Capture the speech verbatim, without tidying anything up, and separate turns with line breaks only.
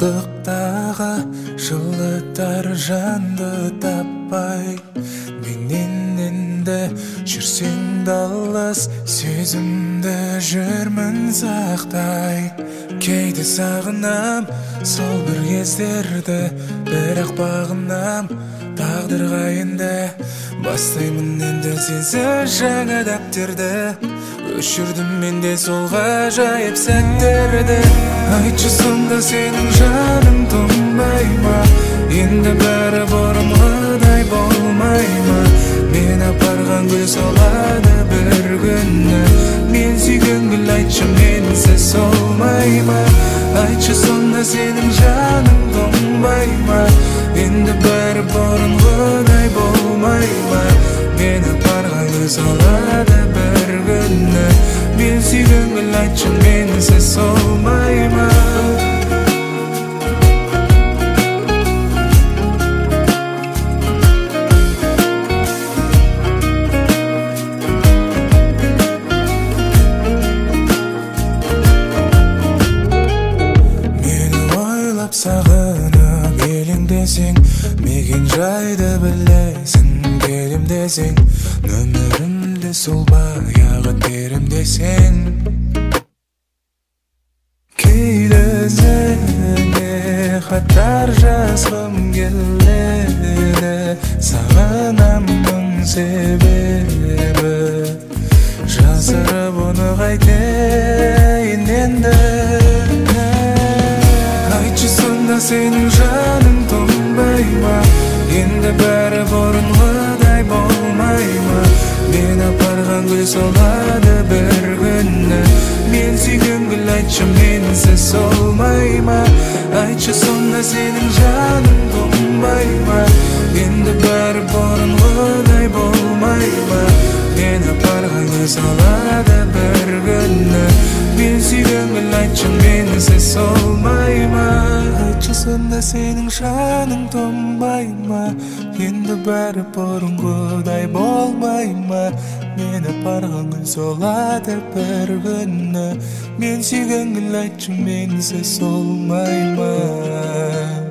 Жалғыздықтағы жылытар жанды таппай, менен енді жүрсең далас, сөзімді жүрмін сақтай. Кейде сағынам сол бір кездерді, бірақ бағынам тағдырға енді. Бастаймын енді сенсіз жаңа дәптерді, өшірдім мен де сол ғажайып сәттерді. Айтшы сонда сенің жаның тоңбай ма? Енді бәрі бұрынғыдай болмай ма? Мен апарған гүл солады бір күні, мен сүйген гүл. Айтшы менсіз солмай ма? Айтшы сонда сенің жаның тоңбай ма? Енді бәрі бұрынғыдай болмай ма? Мен апарған гүл солады бір күні, мен сүйген гүл. Айтшы менсіз солмай ма? Сағынып елеңдесең, мекен жайды білесің, келем десең, нөмірімді сол баяғы терім десең. Кейде өзіңе хаттар жазғым келеді, сағынамның себебі, жасырып оны қайтейін енді. Сонда сенің жаның тоңбай ма? Енді бәрі бұрынғыдай болмай ма? Мен апарған гүл солады бір күні, мен сүйген гүл. Айтшы менсіз солмай ма? Айтшы сонда сенің жаның тоңбай ма? Енді бәрі бұрынғыдай болмай ма? Мен апарған гүл солады бір күні, мен сүйген гүл. Айтшы менсіз солмай ма? Айтшы сонда сенің жаның тоңбай ма? Енді бәрі бұрынғыдай болмай ма? Мен апарған гүл солады бір күні, мен сүйген гүл. Айтшы менсіз солмай ма?